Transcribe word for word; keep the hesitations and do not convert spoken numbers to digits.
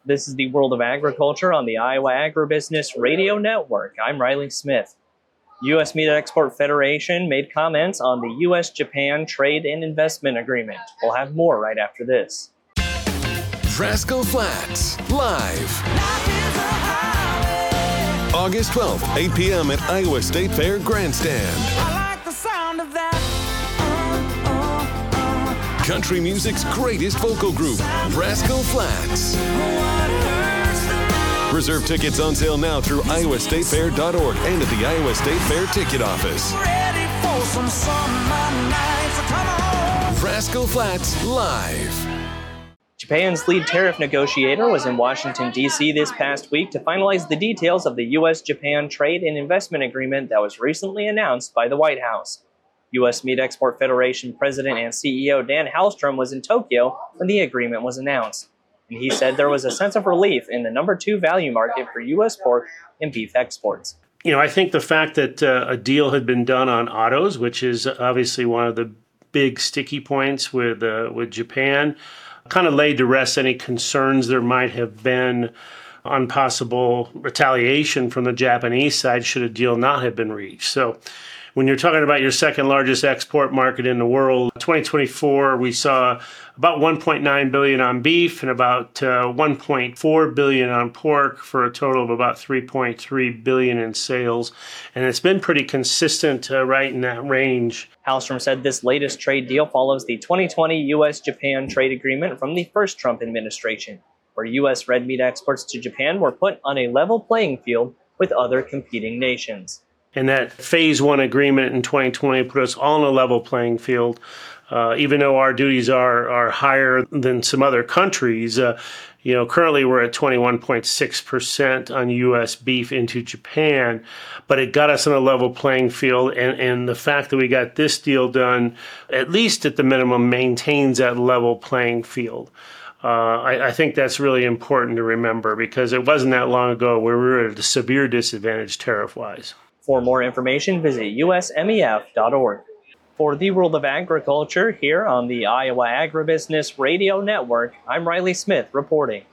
This is the World of Agriculture on the Iowa Agribusiness Radio Network. I'm Riley Smith. U S Meat Export Federation made comments on the U S Japan Trade and Investment Agreement. We'll have more right after this. Rascal Flatts, live. August twelfth, eight p.m. at Iowa State Fair Grandstand. I like the sound of that. Uh, uh, uh. Country music's greatest vocal group, Rascal Flatts. Reserve tickets on sale now through iowa state fair dot org and at the Iowa State Fair ticket office. Ready for some summer nights. Come on. Rascal Flatts, live. Japan's lead tariff negotiator was in Washington, D C this past week to finalize the details of the U S Japan Trade and Investment Agreement that was recently announced by the White House. U S Meat Export Federation President and C E O Dan Halstrom was in Tokyo when the agreement was announced, and he said there was a sense of relief in the number two value market for U S pork and beef exports. You know, I think the fact that uh, a deal had been done on autos, which is obviously one of the big sticky points with uh, with Japan, kind of laid to rest any concerns there might have been on possible retaliation from the Japanese side should a deal not have been reached. So when you're talking about your second largest export market in the world, twenty twenty-four, we saw about one point nine billion dollars on beef and about uh, one point four billion dollars on pork for a total of about three point three billion dollars in sales. And it's been pretty consistent uh, right in that range. Halstrom said this latest trade deal follows the twenty twenty U S Japan trade agreement from the first Trump administration, where U S red meat exports to Japan were put on a level playing field with other competing nations. And that phase one agreement in twenty twenty put us all on a level playing field. Uh, even though our duties are are higher than some other countries, uh, you know, currently we're at twenty-one point six percent on U S beef into Japan, but it got us on a level playing field. And, and the fact that we got this deal done, at least at the minimum, maintains that level playing field. Uh, I, I think that's really important to remember because it wasn't that long ago where we were at a severe disadvantage tariff-wise. For more information, visit U S M E F dot org. For the World of Agriculture here on the Iowa Agribusiness Radio Network, I'm Riley Smith reporting.